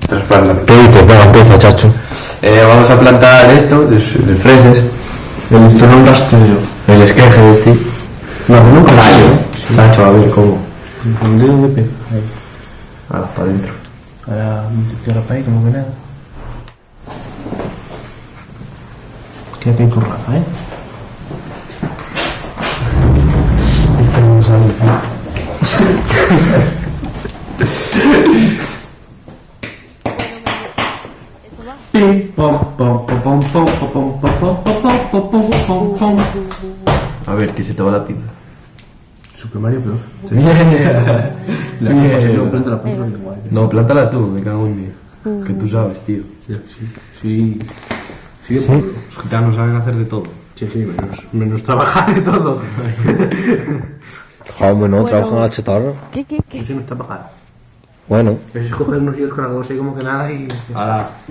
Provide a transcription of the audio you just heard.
Respalda. ¿Qué dices? Venga, empieza, chacho. Vamos a plantar esto, de freses. Esto no es tuyo. El esqueje este. No, nunca la hay, Chacho, a ver cómo. ¿Un dedo de pez? Ahí. Ahora, para adentro. Ahora multiplicar para ahí, como que nada. Quédate ahí con Rafa, Este no sabe, Pim, pom, pom, pom, pom, pom, pom, pom, pom, pom, pom, pom, pom, pom. A ver, que se te va la pinta. Super Mario peor. La sopa se lo planta la planta igual. No, plántala tú, me cago en día. Que tú sabes, tío. Sí. Los gitanos saben hacer de todo. Sí, menos trabajar de todo. Joder, bueno, trabajan a la chatarra. ¿Qué? Sí, no está trabajar. Bueno. Es coger unos hielos con algo así como que nada y... Ahora.